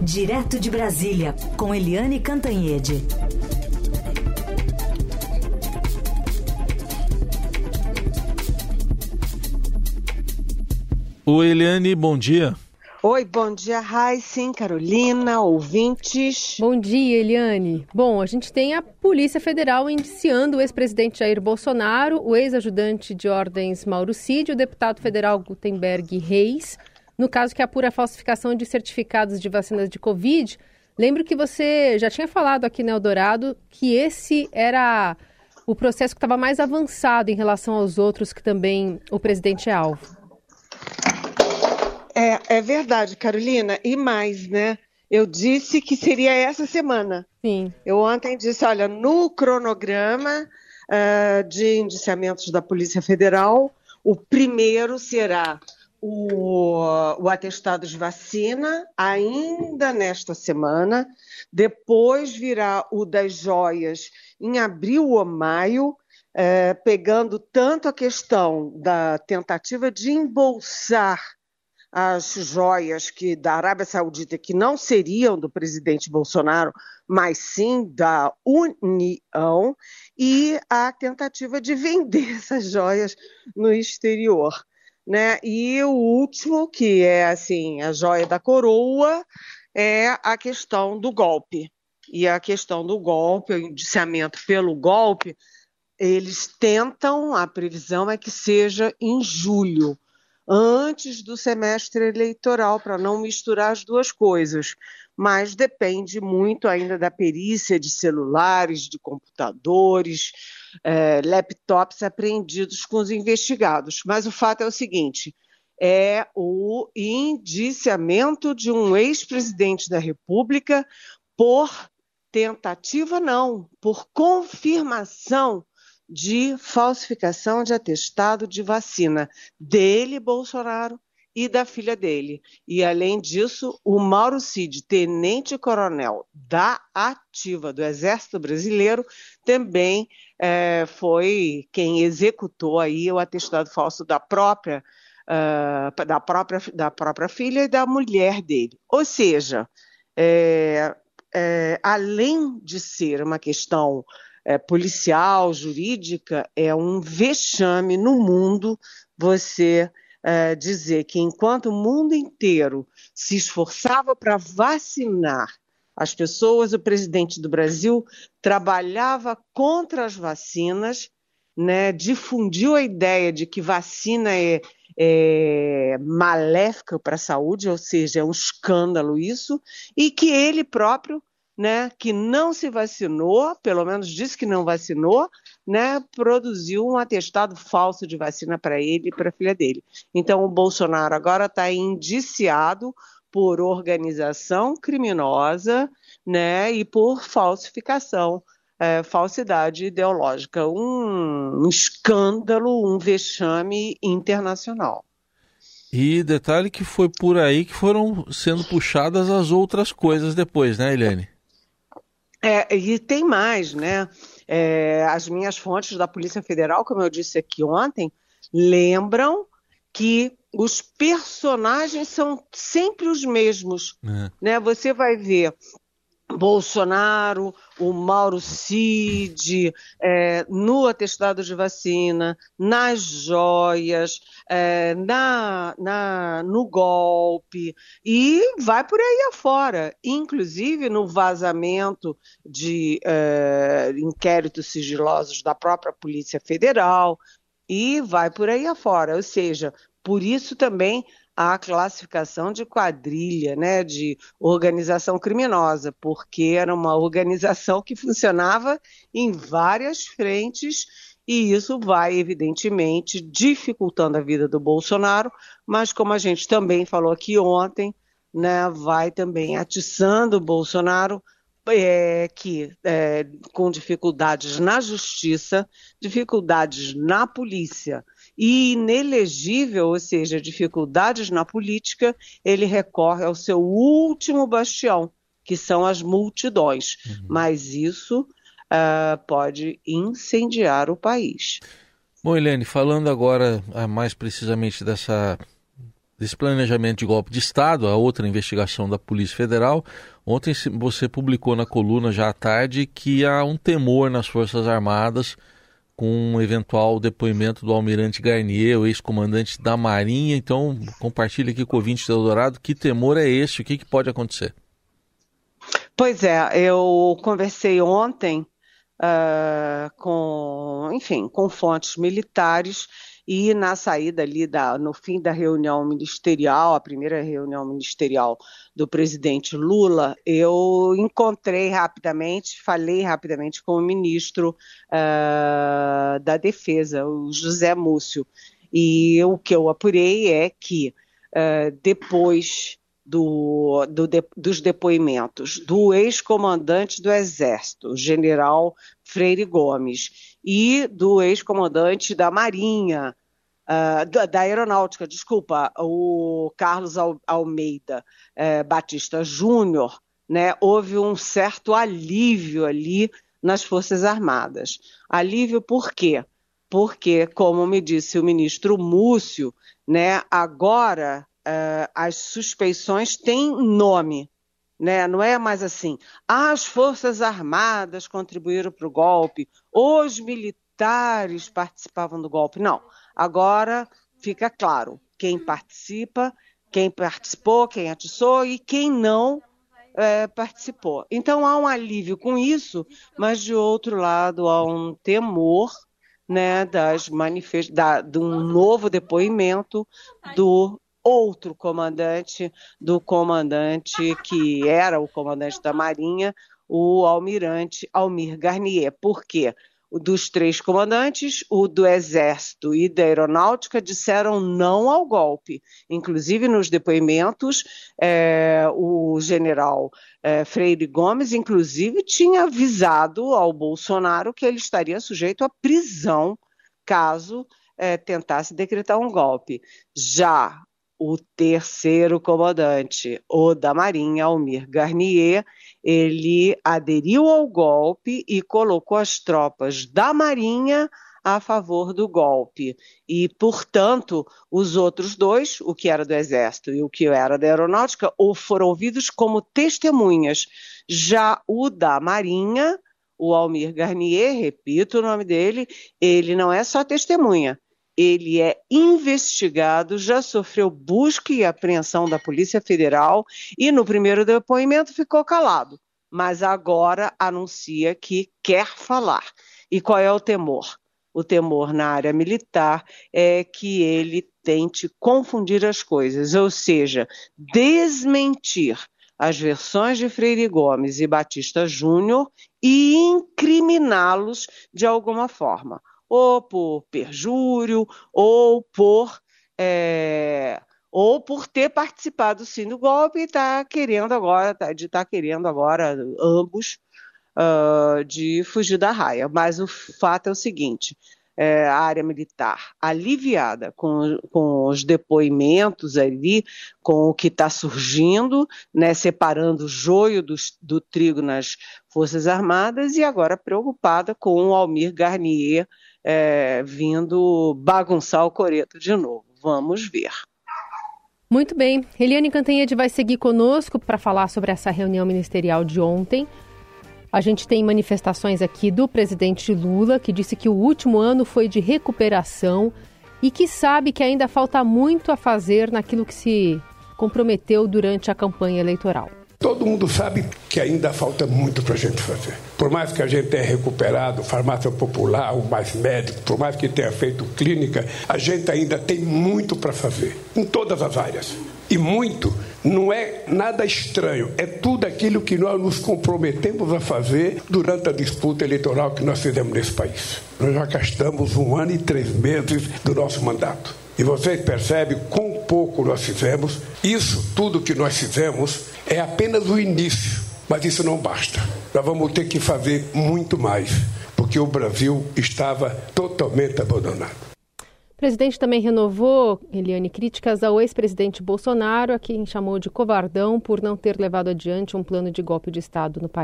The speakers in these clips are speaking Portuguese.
Direto de Brasília, com Eliane Cantanhede. Oi, Eliane, bom dia. Oi, bom dia, Raíssa, Carolina, ouvintes. Bom dia, Eliane. Bom, a gente tem a Polícia Federal indiciando o ex-presidente Jair Bolsonaro, o ex-ajudante de ordens Mauro Cid e o deputado federal Gutenberg Reis, no caso que apura a falsificação de certificados de vacinas de Covid. Lembro que você já tinha falado aqui no Eldorado que esse era o processo que estava mais avançado em relação aos outros que também o presidente é alvo. É verdade, Carolina, e mais, né? Eu disse que seria essa semana. Sim. Eu ontem disse, olha, no cronograma de indiciamentos da Polícia Federal, o primeiro será o atestado de vacina, ainda nesta semana, depois virá o das joias em abril ou maio, pegando tanto a questão da tentativa de embolsar as joias da Arábia Saudita, que não seriam do presidente Bolsonaro, mas sim da União, e a tentativa de vender essas joias no exterior, né? E o último, que é assim, a joia da coroa, é a questão do golpe. E a questão do golpe, o indiciamento pelo golpe, eles tentam, a previsão é que seja em julho, antes do semestre eleitoral, para não misturar as duas coisas. Mas depende muito ainda da perícia de celulares, de computadores, laptops apreendidos com os investigados. Mas o fato é o seguinte, é o indiciamento de um ex-presidente da República por tentativa, não, por confirmação de falsificação de atestado de vacina dele, Bolsonaro, e da filha dele. E, além disso, o Mauro Cid, tenente-coronel da ativa do Exército Brasileiro, também foi quem executou aí o atestado falso da própria filha e da mulher dele. Ou seja, além de ser uma questão policial, jurídica, é um vexame no mundo você dizer que enquanto o mundo inteiro se esforçava para vacinar as pessoas, o presidente do Brasil trabalhava contra as vacinas, né, difundiu a ideia de que vacina é maléfica para a saúde, ou seja, é um escândalo isso, e que ele próprio, né, que não se vacinou, pelo menos disse que não vacinou, né, produziu um atestado falso de vacina para ele e para a filha dele. Então o Bolsonaro agora está indiciado por organização criminosa, né, e por falsificação, falsidade ideológica. Um escândalo, um vexame internacional. E detalhe que foi por aí que foram sendo puxadas as outras coisas depois, né, Eliane? E tem mais, né? As minhas fontes da Polícia Federal, como eu disse aqui ontem, lembram que os personagens são sempre os mesmos, né? Você vai ver Bolsonaro, o Mauro Cid, no atestado de vacina, nas joias, no golpe, e vai por aí afora, inclusive no vazamento de inquéritos sigilosos da própria Polícia Federal, e vai por aí afora, ou seja, por isso também a classificação de quadrilha, né, de organização criminosa, porque era uma organização que funcionava em várias frentes e isso vai, evidentemente, dificultando a vida do Bolsonaro, mas como a gente também falou aqui ontem, né, vai também atiçando o Bolsonaro com dificuldades na justiça, dificuldades na polícia e inelegível, ou seja, dificuldades na política, ele recorre ao seu último bastião, que são as multidões. Mas isso pode incendiar o país. Bom, Eliane, falando agora mais precisamente dessa desse planejamento de golpe de Estado, a outra investigação da Polícia Federal. Ontem você publicou na coluna já à tarde que há um temor nas Forças Armadas com um eventual depoimento do Almirante Garnier, o ex-comandante da Marinha. Então, compartilhe aqui com o ouvinte do Eldorado, que temor é esse? O que pode acontecer? Pois é, eu conversei ontem com fontes militares e na saída ali, no fim da reunião ministerial, a primeira reunião ministerial do presidente Lula, eu falei rapidamente com o ministro da Defesa, o José Múcio, e o que eu apurei é que depois dos depoimentos do ex-comandante do Exército, o general Freire Gomes, e do ex-comandante da Marinha, da Aeronáutica, o Carlos Almeida Batista Júnior, né, houve um certo alívio ali nas Forças Armadas. Alívio por quê? Porque, como me disse o ministro Múcio, né, agora as suspeições têm nome, né? Não é mais assim, as Forças Armadas contribuíram para o golpe, os militares participavam do golpe. Não, agora fica claro quem participa, quem participou, quem atiçou e quem não participou. Então há um alívio com isso, mas de outro lado há um temor, né, de um novo depoimento do outro comandante, do comandante que era o comandante da Marinha, o almirante Almir Garnier. Por quê? Dos 3 comandantes, o do Exército e da Aeronáutica disseram não ao golpe. Inclusive, nos depoimentos, o general Freire Gomes, inclusive, tinha avisado ao Bolsonaro que ele estaria sujeito à prisão caso tentasse decretar um golpe. Já o 3º comandante, o da Marinha, Almir Garnier, ele aderiu ao golpe e colocou as tropas da Marinha a favor do golpe. E, portanto, os outros 2, o que era do Exército e o que era da Aeronáutica, foram ouvidos como testemunhas. Já o da Marinha, o Almir Garnier, repito o nome dele, ele não é só testemunha. Ele é investigado, já sofreu busca e apreensão da Polícia Federal e no primeiro depoimento ficou calado, mas agora anuncia que quer falar. E qual é o temor? O temor na área militar é que ele tente confundir as coisas, ou seja, desmentir as versões de Freire Gomes e Batista Júnior e incriminá-los de alguma forma, ou por perjúrio, ou por ter participado sim do golpe e está querendo agora ambos de fugir da raia. Mas o fato é o seguinte, a área militar aliviada com os depoimentos ali, com o que está surgindo, né, separando o joio do trigo nas Forças Armadas, e agora preocupada com o Almir Garnier vindo bagunçar o coreto de novo. Vamos ver. Muito bem. Eliane Cantanhede vai seguir conosco para falar sobre essa reunião ministerial de ontem. A gente tem manifestações aqui do presidente Lula, que disse que o último ano foi de recuperação e que sabe que ainda falta muito a fazer naquilo que se comprometeu durante a campanha eleitoral. Todo mundo sabe que ainda falta muito para a gente fazer. Por mais que a gente tenha recuperado farmácia popular, o Mais Médico, por mais que tenha feito clínica, a gente ainda tem muito para fazer, em todas as áreas. E muito não é nada estranho, é tudo aquilo que nós nos comprometemos a fazer durante a disputa eleitoral que nós fizemos nesse país. Nós já gastamos 1 ano e 3 meses do nosso mandato. E vocês percebem quão pouco nós fizemos. Isso tudo que nós fizemos é apenas o início, mas isso não basta. Nós vamos ter que fazer muito mais, porque o Brasil estava totalmente abandonado. O presidente também renovou, Eliane, críticas ao ex-presidente Bolsonaro, a quem chamou de covardão por não ter levado adiante um plano de golpe de Estado no país.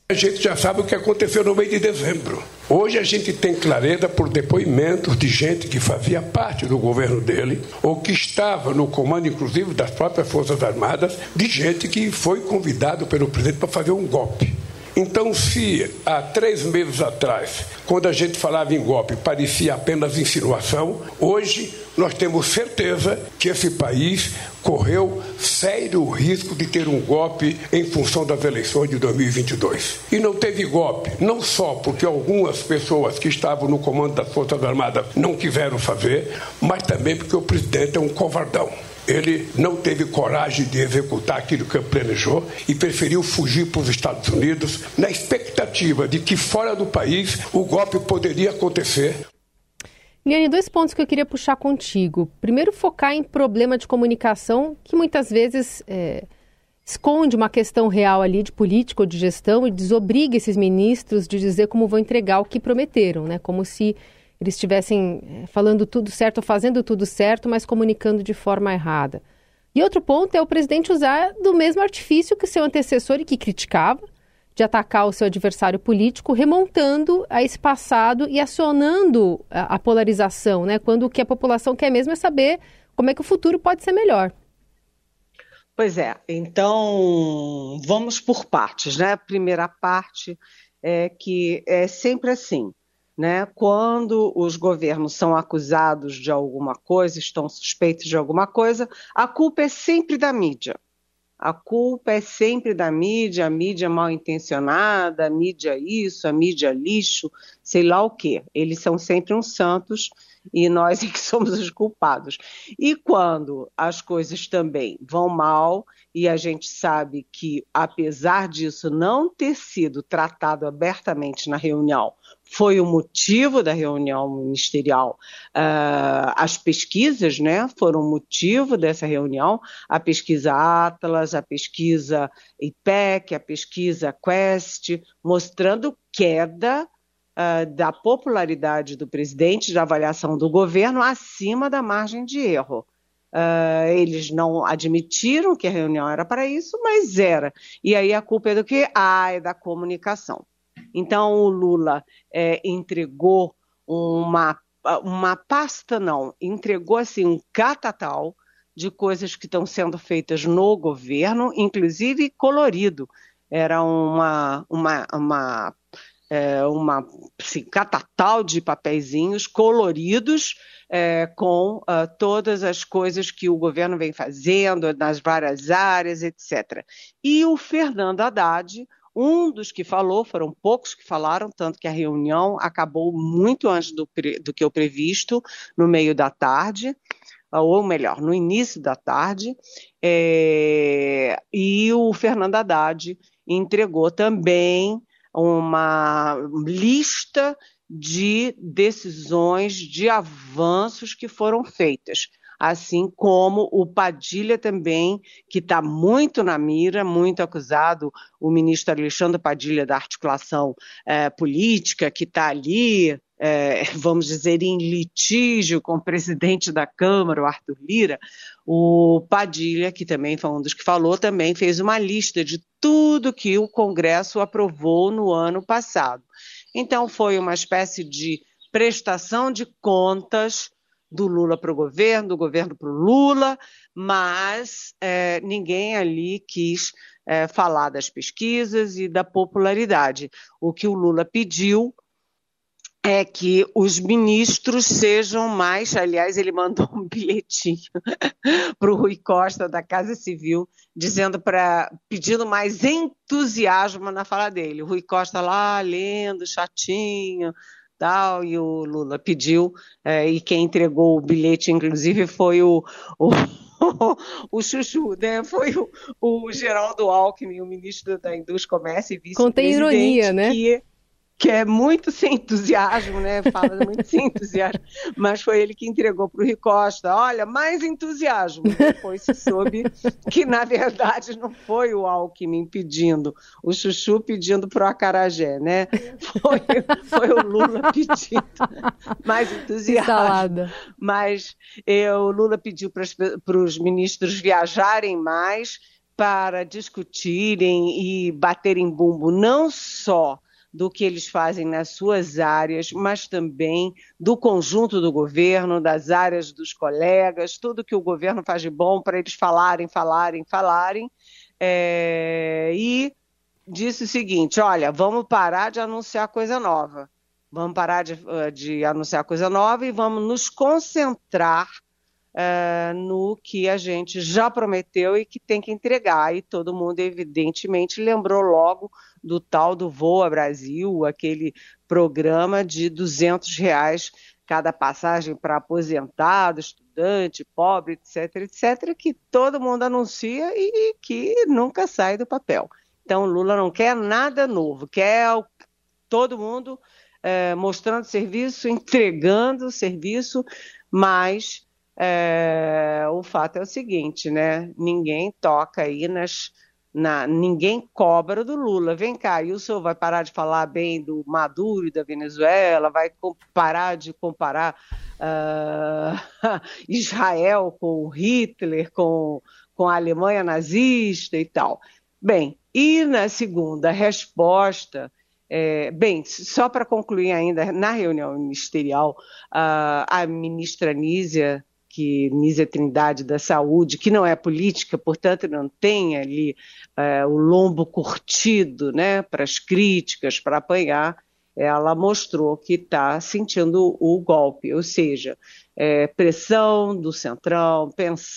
A gente já sabe o que aconteceu no mês de dezembro. Hoje a gente tem clareza por depoimentos de gente que fazia parte do governo dele, ou que estava no comando, inclusive, das próprias Forças Armadas, de gente que foi convidado pelo presidente para fazer um golpe. Então, se há 3 meses atrás, quando a gente falava em golpe, parecia apenas insinuação, hoje nós temos certeza que esse país correu sério risco de ter um golpe em função das eleições de 2022. E não teve golpe, não só porque algumas pessoas que estavam no comando das Forças Armadas não quiseram fazer, mas também porque o presidente é um covardão. Ele não teve coragem de executar aquilo que planejou e preferiu fugir para os Estados Unidos na expectativa de que fora do país o golpe poderia acontecer. Eliane, 2 pontos que eu queria puxar contigo. Primeiro, focar em problema de comunicação que muitas vezes esconde uma questão real ali de política ou de gestão e desobriga esses ministros de dizer como vão entregar o que prometeram, né? Como se eles estivessem falando tudo certo ou fazendo tudo certo, mas comunicando de forma errada. E outro ponto é o presidente usar do mesmo artifício que seu antecessor e que criticava, de atacar o seu adversário político, remontando a esse passado e acionando a polarização, né? Quando o que a população quer mesmo é saber como é que o futuro pode ser melhor. Pois é, então vamos por partes, né? A primeira parte é que é sempre assim, né? Quando os governos são acusados de alguma coisa, estão suspeitos de alguma coisa, a culpa é sempre da mídia. A culpa é sempre da mídia, a mídia mal intencionada, a mídia isso, a mídia lixo, sei lá o quê. Eles são sempre uns santos e nós é que somos os culpados. E quando as coisas também vão mal, e a gente sabe que, apesar disso não ter sido tratado abertamente na reunião, foi o motivo da reunião ministerial. As pesquisas, né, foram o motivo dessa reunião, a pesquisa Atlas, a pesquisa IPEC, a pesquisa Quest, mostrando queda da popularidade do presidente, da avaliação do governo, acima da margem de erro. Eles não admitiram que a reunião era para isso, mas era. E aí a culpa é do quê? É da comunicação. Então o Lula entregou entregou assim um catatal de coisas que estão sendo feitas no governo, inclusive colorido. Era assim, catatal de papeizinhos coloridos com todas as coisas que o governo vem fazendo nas várias áreas, etc. E o Fernando Haddad, um dos que falou, foram poucos que falaram, tanto que a reunião acabou muito antes do que o previsto, no meio da tarde, ou melhor, no início da tarde, e o Fernando Haddad entregou também uma lista de decisões, de avanços que foram feitas, assim como o Padilha também, que está muito na mira, muito acusado, o ministro Alexandre Padilha da articulação política, que está ali, vamos dizer, em litígio com o presidente da Câmara, o Arthur Lira. O Padilha, que também foi um dos que falou, também fez uma lista de tudo que o Congresso aprovou no ano passado. Então foi uma espécie de prestação de contas do Lula para o governo, do governo para o Lula, mas ninguém ali quis falar das pesquisas e da popularidade. O que o Lula pediu é que os ministros sejam mais, aliás, ele mandou um bilhetinho para o Rui Costa da Casa Civil, pedindo mais entusiasmo na fala dele. O Rui Costa lá lendo, chatinho, tal, e o Lula pediu, e quem entregou o bilhete, inclusive, foi o Chuchu, né? Foi o Geraldo Alckmin, o ministro da Indústria, Comércio e vice-presidente. Contém ironia, né? Que é muito sem entusiasmo, né? Fala muito sem entusiasmo, mas foi ele que entregou para o Rui Costa. Olha, mais entusiasmo. Depois se soube que, na verdade, não foi o Alckmin pedindo, o Chuchu pedindo para o acarajé, né? Foi o Lula pedindo mais entusiasmo. Salada. Mas o Lula pediu para os ministros viajarem mais, para discutirem e baterem bumbo não só do que eles fazem nas suas áreas, mas também do conjunto do governo, das áreas dos colegas, tudo que o governo faz de bom para eles falarem. E disse o seguinte: olha, vamos parar de anunciar coisa nova. Vamos parar de anunciar coisa nova e vamos nos concentrar no que a gente já prometeu e que tem que entregar. E todo mundo, evidentemente, lembrou logo do tal do Voa Brasil, aquele programa de R$200 cada passagem para aposentado, estudante, pobre, etc., que todo mundo anuncia e que nunca sai do papel. Então, Lula não quer nada novo, quer todo mundo mostrando serviço, entregando serviço, mas o fato é o seguinte, né? Ninguém toca aí ninguém cobra do Lula. Vem cá, e o senhor vai parar de falar bem do Maduro e da Venezuela, vai parar de comparar Israel com Hitler, com a Alemanha nazista e tal. Bem, e na segunda resposta, só para concluir ainda, na reunião ministerial, a ministra Nízia Trindade da Saúde, que não é política, portanto não tem ali o lombo curtido, né, para as críticas, para apanhar, ela mostrou que está sentindo o golpe, ou seja, pressão do Centrão,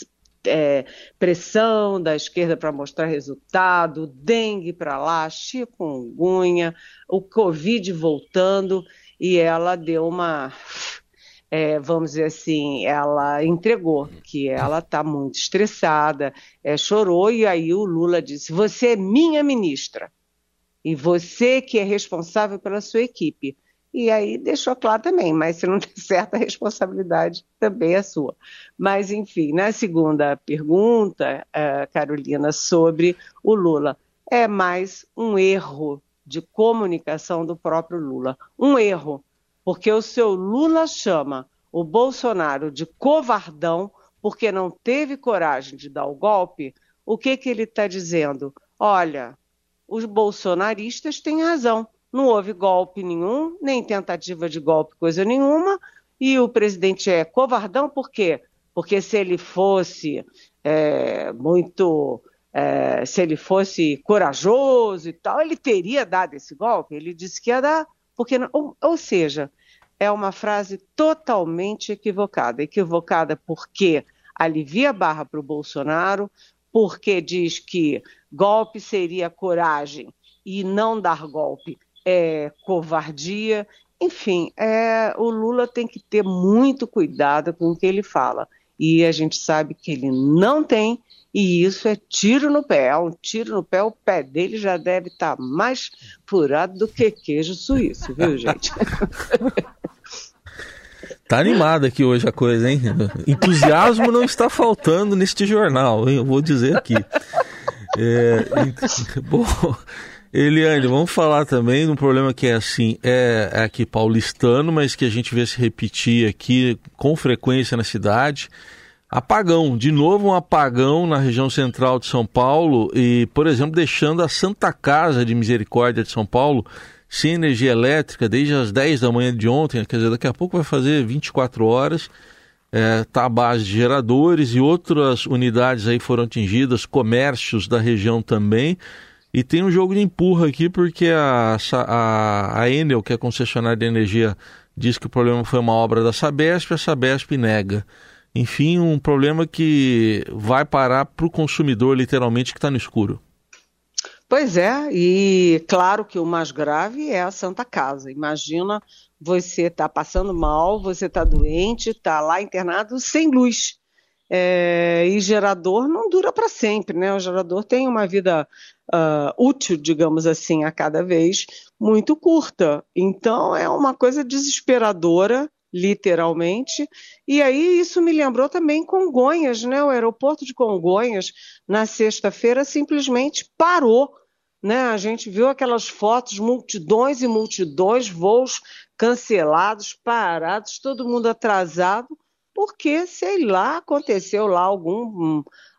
pressão da esquerda para mostrar resultado, dengue para lá, chikungunya, o Covid voltando, e ela deu uma... vamos dizer assim, ela entregou que ela está muito estressada, chorou, e aí o Lula disse: você é minha ministra, e você que é responsável pela sua equipe. E aí deixou claro também, mas se não tem certa responsabilidade, também é sua. Mas, enfim, na segunda pergunta, Carolina, sobre o Lula, é mais um erro de comunicação do próprio Lula. Um erro, porque o seu Lula chama o Bolsonaro de covardão porque não teve coragem de dar o golpe. O que ele está dizendo? Olha, os bolsonaristas têm razão. Não houve golpe nenhum, nem tentativa de golpe, coisa nenhuma, e o presidente é covardão, por quê? Porque se ele fosse se ele fosse corajoso e tal, ele teria dado esse golpe, ele disse que ia dar, porque não, ou seja, é uma frase totalmente equivocada porque alivia a barra para o Bolsonaro, porque diz que golpe seria coragem e não dar golpe covardia, enfim, o Lula tem que ter muito cuidado com o que ele fala, e a gente sabe que ele não tem, e isso é tiro no pé, um tiro no pé, o pé dele já deve estar mais furado do que queijo suíço, viu, gente? Tá animada aqui hoje a coisa, hein? Entusiasmo não está faltando neste jornal, hein? Eu vou dizer aqui. Bom... Eliane, vamos falar também de um problema que é aqui paulistano, mas que a gente vê se repetir aqui com frequência na cidade. Apagão, de novo um apagão na região central de São Paulo e, por exemplo, deixando a Santa Casa de Misericórdia de São Paulo sem energia elétrica desde as 10 da manhã de ontem, quer dizer, daqui a pouco vai fazer 24 horas, está à base de geradores e outras unidades aí foram atingidas, comércios da região também. E tem um jogo de empurra aqui porque a Enel, que é a concessionária de energia, diz que o problema foi uma obra da Sabesp, a Sabesp nega. Enfim, um problema que vai parar para o consumidor, literalmente, que está no escuro. Pois é, e claro que o mais grave é a Santa Casa. Imagina, você está passando mal, você está doente, está lá internado sem luz. E gerador não dura para sempre, né? O gerador tem uma vida útil, digamos assim, a cada vez muito curta. Então é uma coisa desesperadora, literalmente. E aí isso me lembrou também Congonhas, né? O aeroporto de Congonhas, na sexta-feira, simplesmente parou, né? A gente viu aquelas fotos, multidões e multidões, voos cancelados, parados, todo mundo atrasado, porque, sei lá, aconteceu lá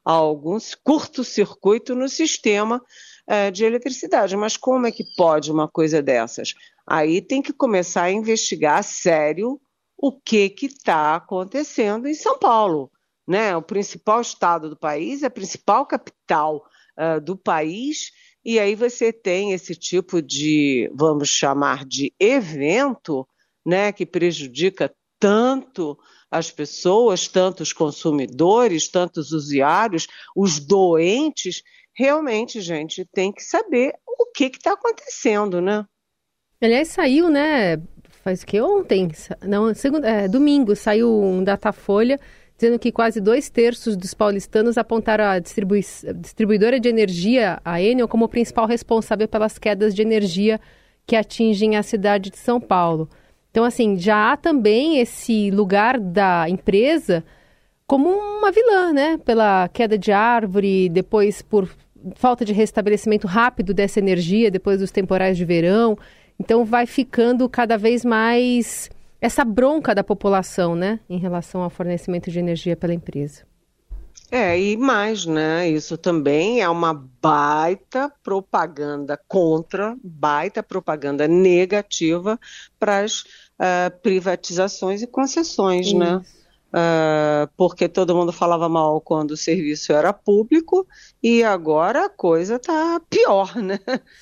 algum curto-circuito no sistema de eletricidade. Mas como é que pode uma coisa dessas? Aí tem que começar a investigar a sério o que está acontecendo em São Paulo, né? O principal estado do país, a principal capital do país, e aí você tem esse tipo de, vamos chamar de evento, né, que prejudica tanto as pessoas, tanto os consumidores, tanto os usuários, os doentes. Realmente, gente, tem que saber o que está acontecendo, né? Aliás, saiu, né, faz o que? Ontem? Não, domingo, saiu um Datafolha dizendo que quase 2/3 dos paulistanos apontaram a distribuidora de energia, a Enel, como principal responsável pelas quedas de energia que atingem a cidade de São Paulo. Então, assim, já há também esse lugar da empresa como uma vilã, né? Pela queda de árvore, depois por falta de restabelecimento rápido dessa energia, depois dos temporais de verão. Então, vai ficando cada vez mais essa bronca da população, né? Em relação ao fornecimento de energia pela empresa. E mais, né? Isso também é uma baita propaganda baita propaganda negativa para as privatizações e concessões, Isso. né? Porque todo mundo falava mal quando o serviço era público e agora a coisa está pior, né?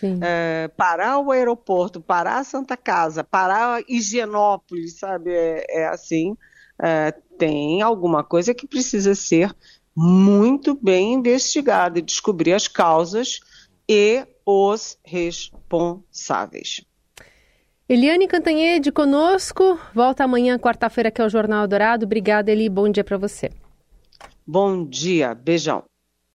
Parar o aeroporto, parar a Santa Casa, parar Higienópolis, sabe? Assim, tem alguma coisa que precisa ser muito bem investigada e descobrir as causas e os responsáveis. Eliane Cantanhede conosco, volta amanhã, quarta-feira, aqui ao Jornal Dourado. Obrigada, Eli, bom dia para você. Bom dia, beijão.